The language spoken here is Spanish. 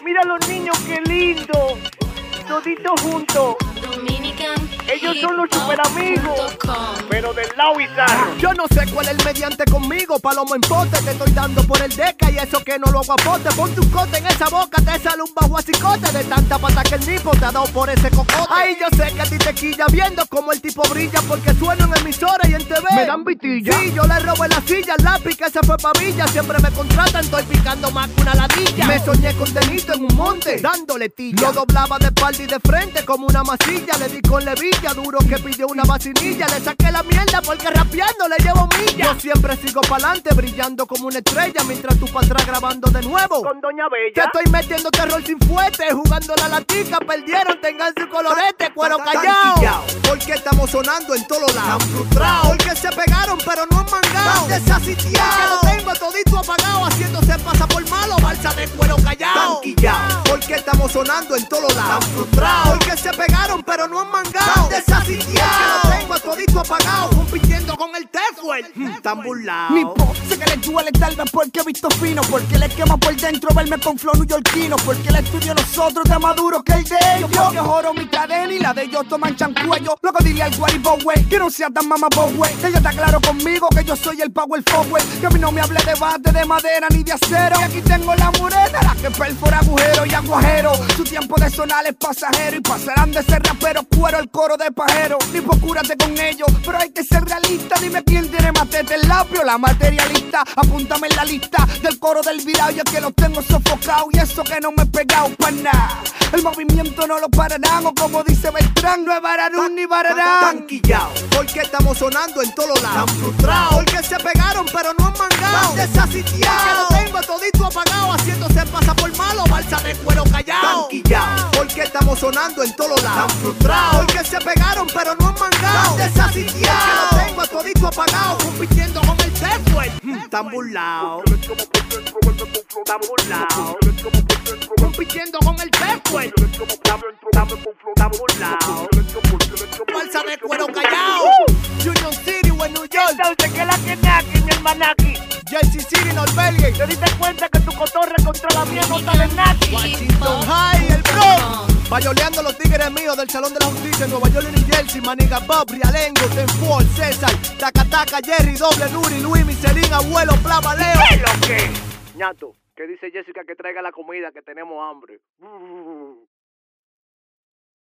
Mira los niños, qué lindo. Toditos juntos. Ellos son los super amigos, pero del lado bizarro. Yo no sé cuál es el mediante conmigo, palomo en pote. Te estoy dando por el deca y eso que no lo hago a pote. Ponte un cote en esa boca, te sale un bajo acicote. De tanta pata que el nipo te ha dado por ese cocote. Ay, yo sé que a ti te quilla viendo como el tipo brilla, porque sueno en emisora y en TV. Me dan vitilla. Sí, yo le robo en la silla, el lápiz que se fue pa' Villa. Siempre me contratan, estoy picando más que una ladilla. Me soñé con Denito en un monte, dándole tilla. Lo doblaba de espalda y de frente como una masilla. Le di con levilla, duro que pidió una vacinilla. Le saqué la mierda porque rapeando le llevo milla. Yo siempre sigo pa'lante, brillando como una estrella, mientras tú pa' atrás grabando de nuevo con Doña Bella. Te estoy metiendo terror sin fuerte, jugando la latica, perdieron, tengan su colorete, cuero callao. Porque estamos sonando en todos lados. Están frustrados, porque se pegaron pero no han mangado. Desasitiados, que lo tengo todito apagado, haciéndose pasa por malo, balsa de cuero callao. Porque estamos sonando en todos lados. Están frustrados, porque se pegaron pero no han mangado. Desasitiados, que lo tengo todito apagado, compitiendo con el Tefuel. Tan burlado. Mi po, sé que le duele tal vez porque he visto fino, porque le quema por dentro verme con flow newyorkino, porque el estudio de nosotros está más duro que el de ellos. Porque joro mi cadena y la de ellos toman chancuello. Luego dile al Guaribowe que no sea tan mamabowe. Ella está claro conmigo que yo soy el power forward, que a mí no me hable de bate de madera ni de acero. Y aquí tengo la mureta, la que perfora agujero y aguajero. Su tiempo de sonar es pasajero y pasarán de ser raperos cuero el coro de pajero. Tipo cúrate con ellos, pero hay que ser realista. Dime quién tiene más tete, el labio, la materialista. Apúntame en la lista del coro del virao, ya que los tengo sofocados y eso que no me he pegado pa' nada. El movimiento no lo pararán, o como dice Beltrán, no es vararún ni vararán. Tanquillao, porque estamos sonando en todos lados. Están frustrados, porque se pegaron pero no han mangado. Desasitiados, que lo tengo todito apagado, haciéndose pasa por malo, balsa de cuero callao. Tanquillao, porque estamos sonando en todos lados. Están frustrados, porque se pegaron pero no han mangado. Desasitiados, que lo tengo todito apagado, compitiendo con el Tefuel. Tan burlao. Tan burlao. Compitiendo con el Tefuel. Tan burlao. Balsa de cuero callao. Union City o en New York. Entonces, ¿qué es la que naki, mi hermanaki? Jersey City, Norvelia. ¿Te diste cuenta que tu cotorre contra la mía no sale naki? Washington High, el Bronx. Payoleando los tigres míos del Salón de la Justicia en Nueva York y New Jersey. Maniga Bob, Rialengo, Tenford, César, Tacataca, Jerry, Doble, Nuri, Luis, Michelin, Abuelo, Plama, Leo. ¿Qué es lo que? Ñato, que dice Jessica que traiga la comida, que tenemos hambre.